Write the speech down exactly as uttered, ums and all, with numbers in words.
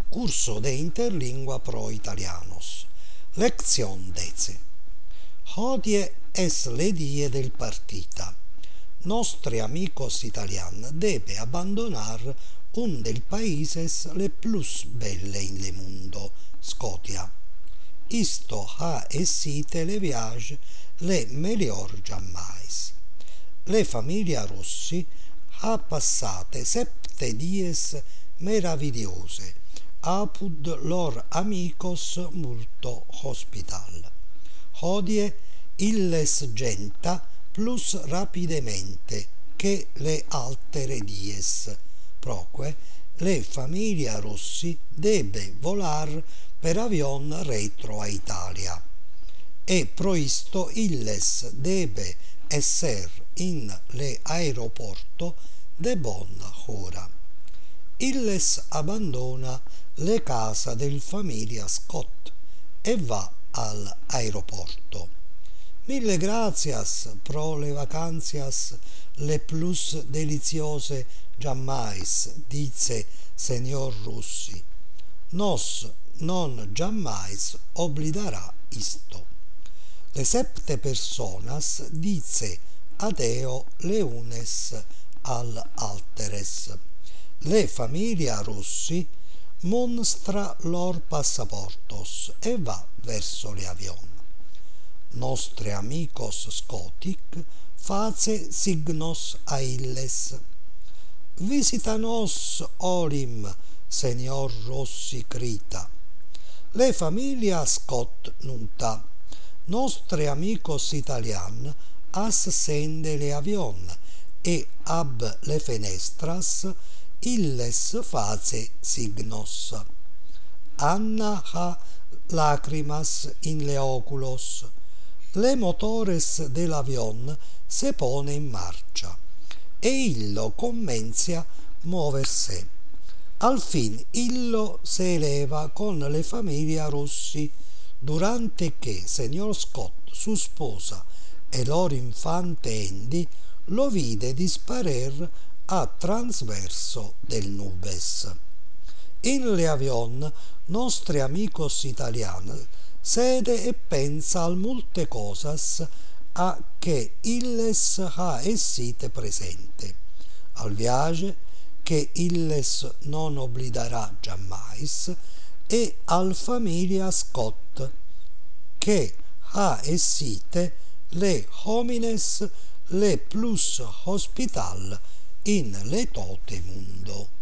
Curso de Interlingua pro Italianos. Lección dece. Hodie es le die del partita. Nostri amigos italian debe abandonar un del países le plus belle in le mundo, Scotia. Isto ha essite le viage le melior jammais. Le famiglia Rossi ha passate septe dies meravigliose apud lor amicos multo hospital. Hodie illes genta plus rapidemente che le altere dies, proque le famiglia Rossi debe volar per avion retro a Italia, e proisto illes debe esser in le aeroporto de bon hora. Illes abbandona le casa del famiglia Scott e va al aeroporto. Mille gracias pro le vacanzias le plus deliziose jammais, dice Senior Rossi. Nos non jammais oblidarà isto. Le septe personas dice adeo le unes al alteres. Le famiglia Rossi monstra lor passaportos e va verso le avion. Nostre amicos Scotic face signos a illes. Visita nos olim, Senior Rossi crita. Le famiglia Scott nunta. Nostre amicos italian as sende le avion e ab le fenestras illes face signos. Anna ha lacrimas in le oculos. Le motores dell'avion se pone in marcia e illo comencia moverse. Al fin illo se eleva con le famiglia Rossi, durante che Senior Scott, su sposa e lor infante Andy lo vide disparer a transverso del nubes. In le avion nostri amicos italian sede e pensa al multe cosas a che illes ha essite presente, al viage che illes non oblidarà jammais e al famiglia Scott che ha essite le homines le plus hospital in le tote mundo.